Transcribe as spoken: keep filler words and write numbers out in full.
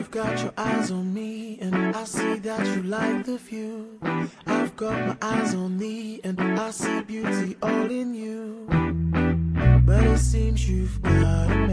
You've got your eyes on me, and I see that you like the view. I've got my eyes on thee, and I see beauty all in you. But it seems you've got a